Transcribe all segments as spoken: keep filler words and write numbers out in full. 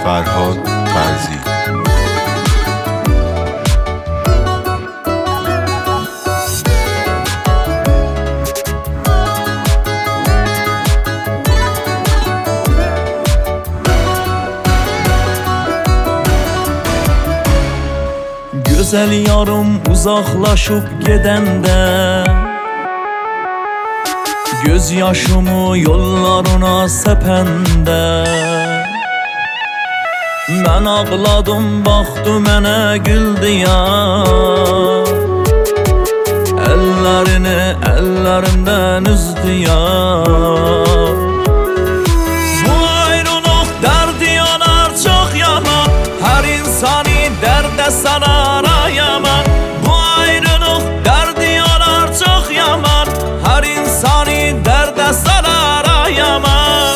فرهاد فرزی. Gözəl yarım uzaqlaşıb gedəndə göz yaşımı yollarına səpəndə mən ağladım, baxdı mənə güldü ya. Əllərini əllərimdən üzdü ya. Bu ayrılıq dərdi yanar çox yaman, hər insani dərdə sarar yaman. Bu ayrılıq dərdi yanar çox yaman, hər insani dərdə sarar yaman.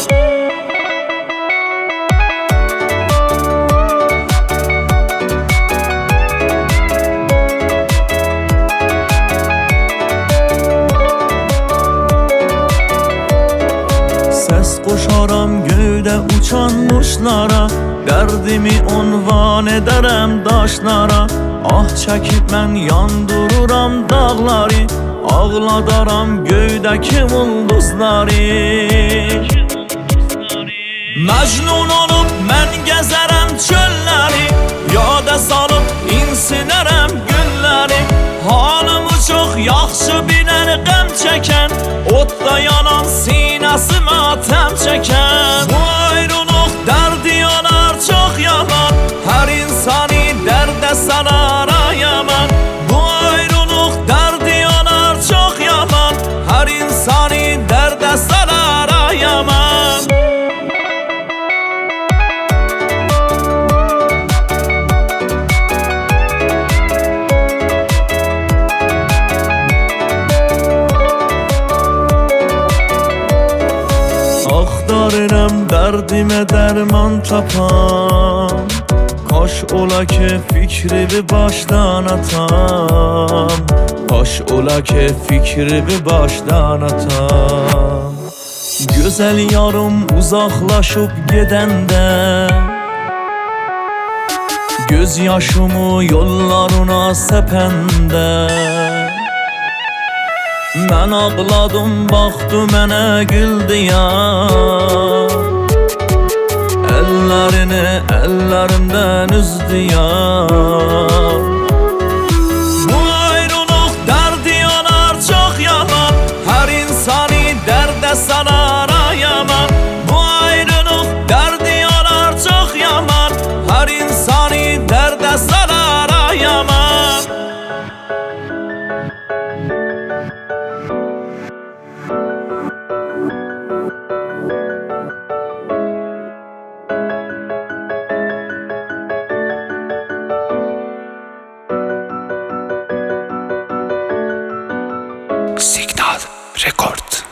Səs qoşaram göydə uçan quşlara, dərdimi unvan edərəm daşlara. Ah çəkib mən yandururam dağları, ağladaram göydəki ulduzları. Məcnun olub mən gəzərəm çölləri, yada salıb insinərəm günləri. Halımı çox yaxşı bilən qəm çəkən, otda yanan sinəsi matəm çəkən. Bu ayrılıq dərdi yanar çox yaman, hər insani dərdə sarar yaman. Bu ayrılıq dərdi yanar çox yaman, hər insani dərdə sarar yaman. Axtarıram dərdimə dərman tapan, kaş ola ki fikrimi başdan atam. Kaş ola ki fikrimi başdan atam. Gözəl yarım uzaqlaşıb gedəndə göz yaşımı yollarına səpəndə mən ağladım, baxdı mənə güldü ya. Əllərini əllərimdən üzdü ya. Bu ayrılıq dərdi yanar çox yaman, hər insani dərdə sarar yaman. Bu ayrılıq dərdi yanar çox yaman, hər insani dərdə sarar yaman. Signal Record.